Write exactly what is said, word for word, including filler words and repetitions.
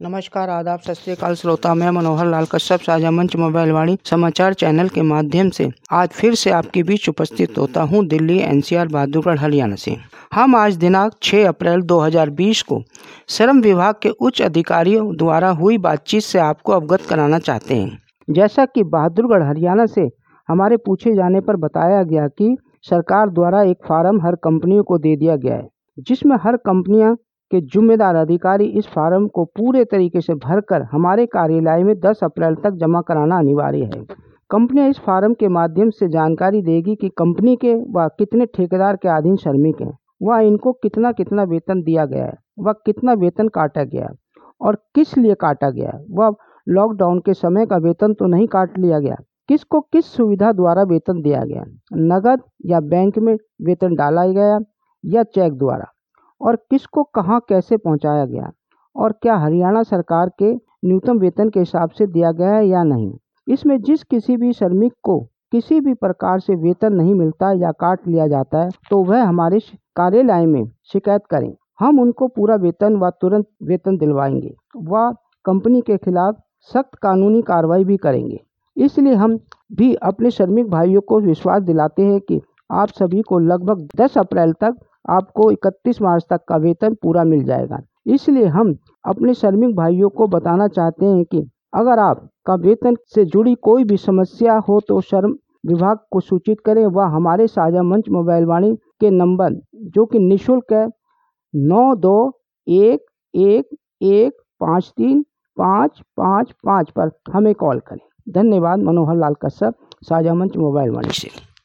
नमस्कार, आदाब, सत श्री अकाल श्रोता। मैं मनोहर लाल कश्यप साझा मंच मोबाइल वाणी समाचार चैनल के माध्यम से आज फिर से आपके बीच उपस्थित होता हूं, दिल्ली एनसीआर बहादुरगढ़ हरियाणा से। हम आज दिनांक छह अप्रैल दो हज़ार बीस को श्रम विभाग के उच्च अधिकारियों द्वारा हुई बातचीत से आपको अवगत कराना चाहते हैं। जैसा कि बहादुरगढ़ हरियाणा से हमारे पूछे जाने पर बताया गया कि सरकार द्वारा एक फार्म हर कंपनियों को दे दिया गया है, जिसमें हर कंपनियां के जिम्मेदार अधिकारी इस फार्म को पूरे तरीके से भरकर हमारे कार्यालय में दस अप्रैल तक जमा कराना अनिवार्य है। कंपनियां इस फार्म के माध्यम से जानकारी देगी कि कंपनी के व कितने ठेकेदार के अधीन श्रमिक हैं, व इनको कितना कितना वेतन दिया गया है, व कितना वेतन काटा गया है और किस लिए काटा गया है। वह लॉकडाउन के समय का वेतन तो नहीं काट लिया गया, किसको किस सुविधा द्वारा वेतन दिया गया, नगद या बैंक में वेतन डाला गया या चेक द्वारा, और किसको कहां कैसे पहुंचाया गया, और क्या हरियाणा सरकार के न्यूनतम वेतन के हिसाब से दिया गया है या नहीं। इसमें जिस किसी भी श्रमिक को किसी भी प्रकार से वेतन नहीं मिलता या काट लिया जाता है तो वह हमारे कार्यालय में शिकायत करें। हम उनको पूरा वेतन व तुरंत वेतन दिलवाएंगे व कंपनी के खिलाफ सख्त कानूनी कार्रवाई भी करेंगे। इसलिए हम भी अपने श्रमिक भाइयों को विश्वास दिलाते हैं कि आप सभी को लगभग दस अप्रैल तक आपको इकतीस मार्च तक का वेतन पूरा मिल जाएगा। इसलिए हम अपने श्रमिक भाइयों को बताना चाहते हैं कि अगर आपका वेतन से जुड़ी कोई भी समस्या हो तो श्रम विभाग को सूचित करें व हमारे साझा मंच मोबाइल वाणी के नंबर जो कि निःशुल्क है नौ दो एक एक एक पाँच तीन पाँच पाँच पाँच पर हमें कॉल करें। धन्यवाद। मनोहर लाल कश्यप, साझा मंच मोबाइल वाणी से।